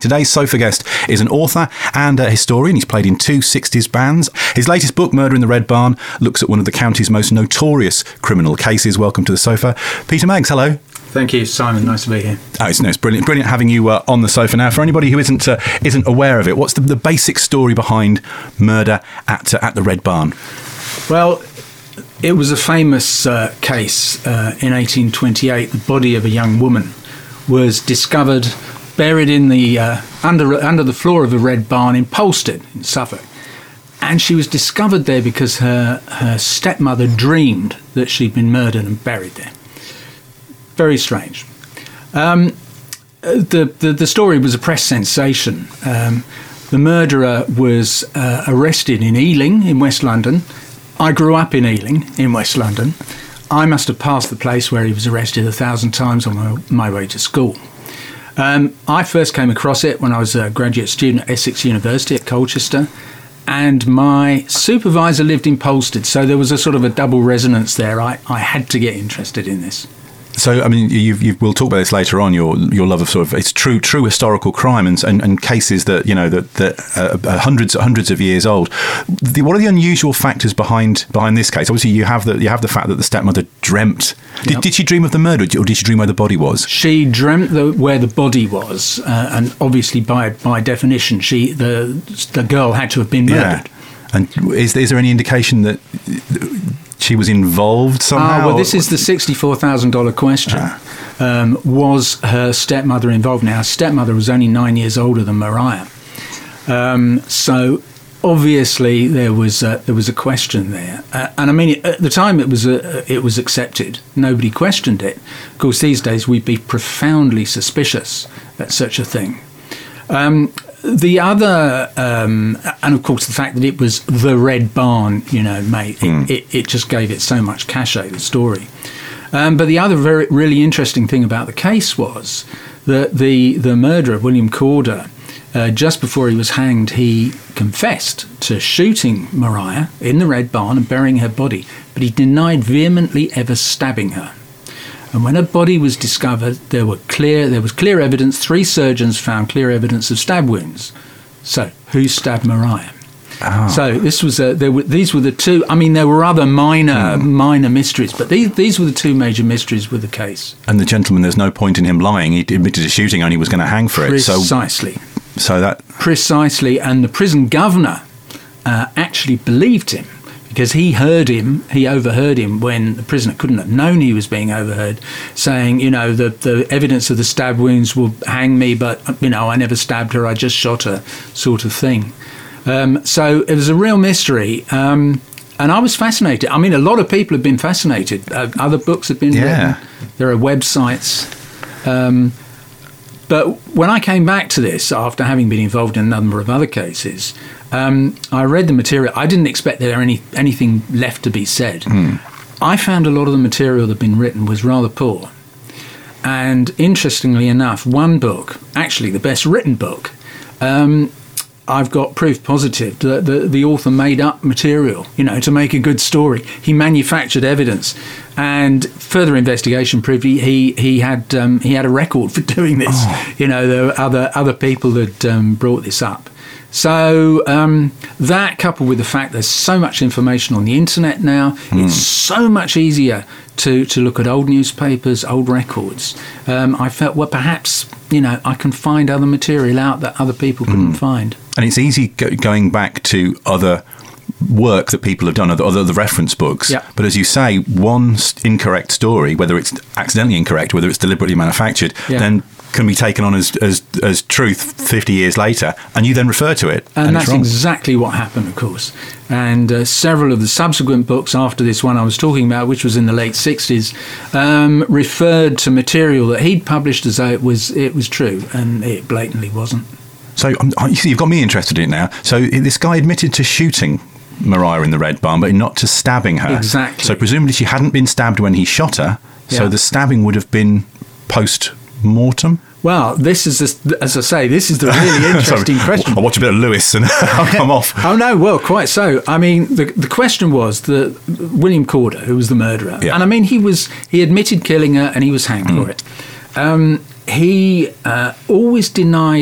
Today's sofa guest is an author and a historian. He's played in 2 60s bands. His latest book, Murder in the Red Barn, looks at one of the county's most notorious criminal cases. Welcome to the sofa, Peter Meggs. Hello. Thank you, Simon. Nice to be here. Oh, it's brilliant having you on the sofa. Now, for anybody who isn't aware of it, what's the basic story behind Murder at the Red Barn? Well, it was a famous case in 1828. The body of a young woman was discovered buried in the under the floor of a red barn in Polstead in Suffolk, and she was discovered there because her stepmother dreamed that she'd been murdered and buried there. Very strange. The story was a press sensation. The murderer was arrested in Ealing in West London. I grew up in Ealing in West London. I must have passed the place where he was arrested 1,000 times on my way to school. I first came across it when I was a graduate student at Essex University at Colchester, and my supervisor lived in Polstead, so there was a sort of a double resonance there. I had to get interested in this. So, I mean, we'll talk about this later on. Your love of sort of it's true historical crime and cases that that are hundreds of years old. What are the unusual factors behind this case? Obviously, you have the fact that the stepmother dreamt. Did she dream of the murder, or did she dream where the body was? She dreamt where the body was, and obviously by definition, the girl had to have been murdered. Yeah. And is there any indication that she was involved somehow? Well, this is the $64,000 question. Was her stepmother involved? Now, her stepmother was only 9 years older than Maria. So obviously there was a question there. And I mean, at the time it was accepted. Nobody questioned it. Of course, these days we'd be profoundly suspicious at such a thing. The other, and of course the fact that it was the Red Barn, it just gave it so much cachet, the story. But the other really interesting thing about the case was that the murderer, William Corder, just before he was hanged, he confessed to shooting Maria in the Red Barn and burying her body, but he denied vehemently ever stabbing her. And when her body was discovered, there was clear evidence. 3 surgeons found clear evidence of stab wounds. So, who stabbed Maria? Oh. So these were the two. I mean, there were other minor mysteries, but these were the 2 major mysteries with the case. And the gentleman, there's no point in him lying. He admitted to shooting, and he was going to hang for it. Precisely. Precisely, and the prison governor actually believed him. Because he overheard him when the prisoner couldn't have known he was being overheard, saying, the evidence of the stab wounds will hang me, but, I never stabbed her, I just shot her, sort of thing. So it was a real mystery. And I was fascinated. I mean, a lot of people have been fascinated. Other books have been written. There are websites. But when I came back to this, after having been involved in a number of other cases, I read the material. I didn't expect there anything left to be said. I found a lot of the material that had been written was rather poor. And interestingly enough, one book, actually the best written book, I've got proof positive that the author made up material, to make a good story. He manufactured evidence, and further investigation proved he had a record for doing this. Oh. There were other people that brought this up. So that, coupled with the fact there's so much information on the internet now, it's so much easier to look at old newspapers, old records. I felt, well, perhaps, I can find other material out that other people couldn't find. And it's easy going back to other work that people have done, other the reference books. Yeah. But as you say, one incorrect story, whether it's accidentally incorrect, whether it's deliberately manufactured, then can be taken on as truth 50 years later, and you then refer to it. And that's exactly what happened, of course. And several of the subsequent books after this one I was talking about, which was in the late 60s, referred to material that he'd published as though it was true, and it blatantly wasn't. So you've got me interested in it now. So this guy admitted to shooting Maria in the Red Barn, but not to stabbing her. Exactly. So presumably she hadn't been stabbed when he shot her, so the stabbing would have been post-mortem? Well, this is, as I say, this is the really interesting question. I'll watch a bit of Lewis and I'll come off. Oh, no, well, quite so. I mean, the question was that William Corder, who was the murderer, and I mean, he admitted killing her and he was hanged for it. He always denied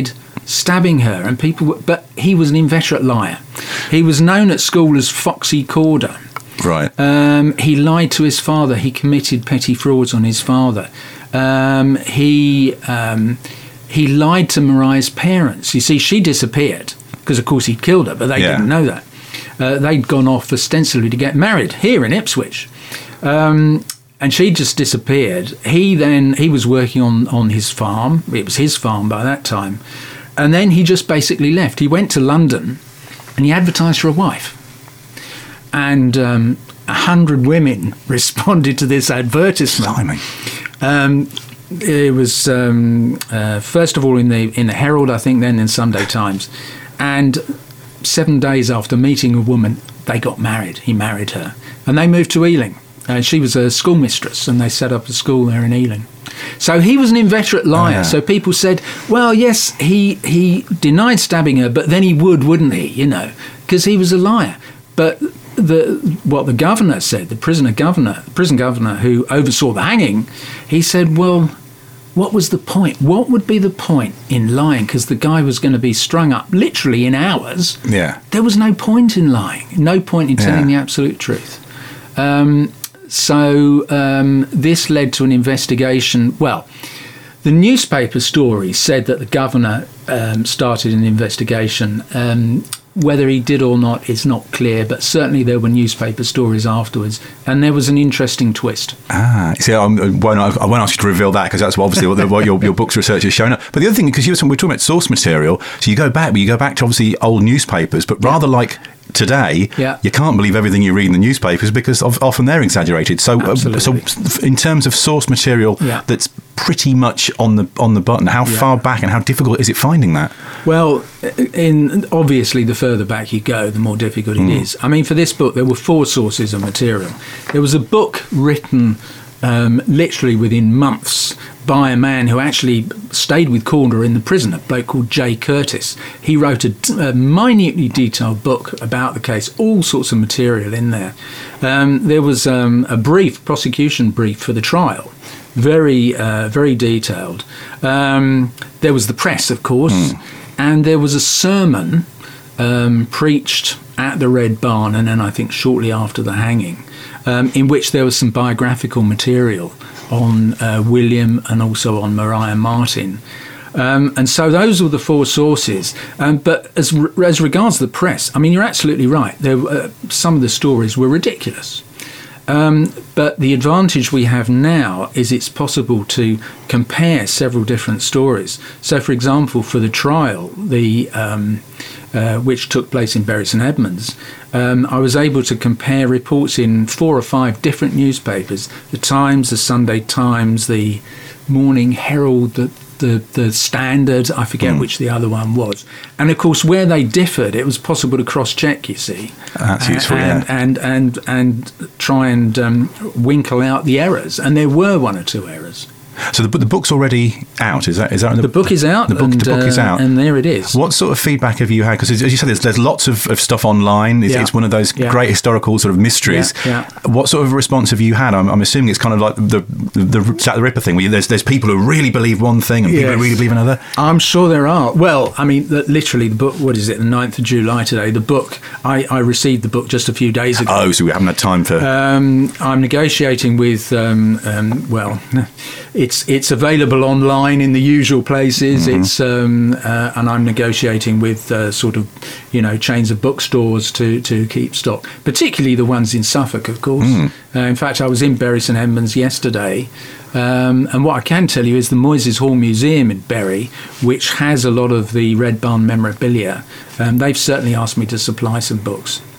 stabbing her, and but he was an inveterate liar. He was known at school as Foxy Corder. Right. He lied to his father. He committed petty frauds on his father. He lied to Mariah's parents. You see, she disappeared because, of course, he'd killed her, but they didn't know that. They'd gone off ostensibly to get married here in Ipswich. And she just disappeared. He was working on his farm. It was his farm by that time. And then he just basically left. He went to London and he advertised for a wife. And 100 women responded to this advertisement. It was first of all in the Herald, I think, then in Sunday Times. And 7 days after meeting a woman, they got married. He married her. And they moved to Ealing. She was a schoolmistress, and they set up a school there in Ealing. So he was an inveterate liar. So people said, well, yes, he denied stabbing her, but then he wouldn't he, because he was a liar. But what the governor said, the prison governor who oversaw the hanging, he said, well, what was the point? What would be the point in lying? Because the guy was going to be strung up literally in hours. Yeah. There was no point in lying, no point in telling the absolute truth. So this led to an investigation. Well, the newspaper story said that the governor started an investigation. Whether he did or not is not clear, but certainly there were newspaper stories afterwards, and there was an interesting twist. See, I won't ask you to reveal that, because that's obviously what your book's research has shown up. But the other thing, because we're talking about source material, so you go back to obviously old newspapers, but rather like today, you can't believe everything you read in the newspapers because often they're exaggerated. So in terms of source material that's pretty much on the button, how far back and how difficult is it finding that? Well, obviously the further back you go, the more difficult it is. I mean, for this book, there were 4 sources of material. There was a book written literally within months by a man who actually stayed with Corder in the prison, a bloke called J. Curtis. He wrote a minutely detailed book about the case, all sorts of material in there. There was a prosecution brief for the trial, very detailed. There was the press, of course, and there was a sermon preached at the Red Barn, and then I think shortly after the hanging, in which there was some biographical material on William and also on Mariah Martin. And so those were the 4 sources. But as regards the press, I mean, you're absolutely right. Some of the stories were ridiculous. But the advantage we have now is it's possible to compare several different stories. So, for example, for the trial, which took place in Bury St Edmunds, I was able to compare reports in 4 or 5 different newspapers: the Times, the Sunday Times, the Morning Herald, the Standard, I forget which the other one was. And of course, where they differed, it was possible to cross-check, you see. That's useful, and try and winkle out the errors. And there were 1 or 2 errors. So the book's already out, is that? The book is out. The book is out. And there it is. What sort of feedback have you had? Because as you said, there's lots of stuff online. It's one of those great historical sort of mysteries. What sort of response have you had? I'm assuming it's kind of like the Jack the Ripper thing, where there's people who really believe one thing and people who really believe another. I'm sure there are. Well, I mean, literally the book, what is it, the 9th of July today, the book, I received the book just a few days ago. Oh, so we haven't had time for... I'm negotiating with, it's available online in the usual places. It's and I'm negotiating with sort of chains of bookstores to keep stock, particularly the ones in Suffolk, of course. In fact, I was in Bury St Edmunds yesterday, and what I can tell you is the Moyses Hall Museum in Bury, which has a lot of the Red Barn memorabilia, they've certainly asked me to supply some books.